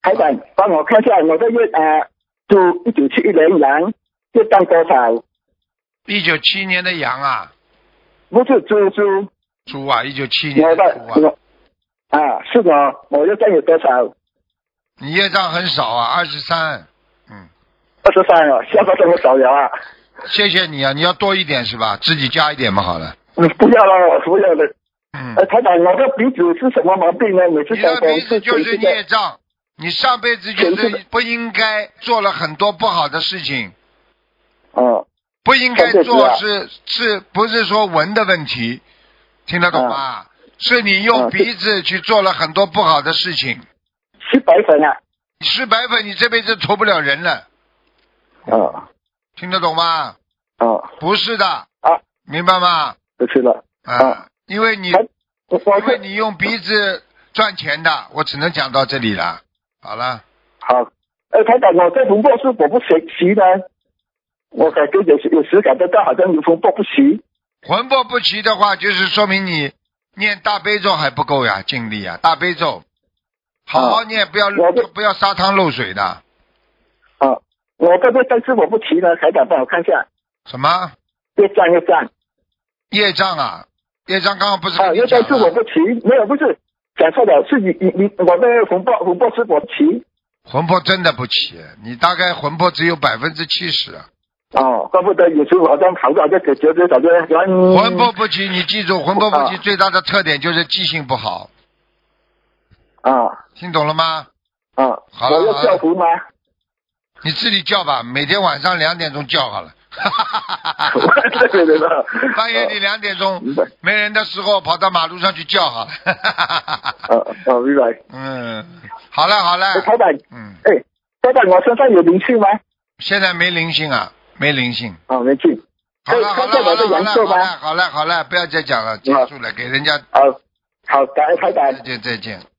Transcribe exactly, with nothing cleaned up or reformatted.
台长，帮我看一下我的月啊，猪一九七一年羊月当多少？ 一九七年的羊啊， 不是猪猪。 猪啊，一九七年我的猪啊。 啊，是的，我月当有多少？ 你业障很少啊，二十三。嗯。 二十三哦，下个这么少了啊？ 谢谢你啊，你要多一点是吧？自己加一点嘛，好了。 嗯，不要了，不要了。 嗯。 呃，台长，我的鼻子是什么毛病呢？每次你的鼻子就是是业障，你上辈子就是不应该做了很多不好的事情。 哦。 不应该做是是不是说闻的问题？听得懂吗？啊、是你用鼻子去做了很多不好的事情。 吃白粉啊？ 吃白粉，你这辈子投不了人了。 哦。 听得懂吗？ 哦。 不是的。 啊。 明白吗？ 不是的。 啊。因为你因为你用鼻子赚钱的，我只能讲到这里了。好了。 好。呃，台长，我在魂魄是我不学习的。我感觉有时有时感觉到好像有魂魄不齐。 魂魄不齐的话，就是说明你念大悲咒还不够呀，尽力啊，大悲咒，好好念，啊、不要不要沙汤漏水的。 啊，我这边但是我不齐呢，台长帮我看一下。 什么？ 业障业障。 业障啊，业障刚刚不是啊，业障是我不齐，没有不是讲错了，是你你你我的魂魄魂魄是我齐。 魂魄真的不齐，你大概魂魄只有百分之七十啊。 哦，怪不得有时候好像跑到这个觉得感觉魂魄不齐，你记住，魂魄不齐最大的特点就是记性不好。 啊， 听懂了吗？ 啊， 好了， 我要叫符吗？ 你自己叫吧，每天晚上两点钟叫好了。 对对对。 半夜里两点钟没人的时候跑到马路上去叫好了。 哦哦，明白。 嗯，好了好了。 台长， 嗯， 哎，台长，我身上有灵性吗？ 现在没灵性啊，没灵性。 哦，没进。 好了好了好了好了好了好了好了，不要再讲了，结束了，给人家。 好，好，感恩台长。 再见再见。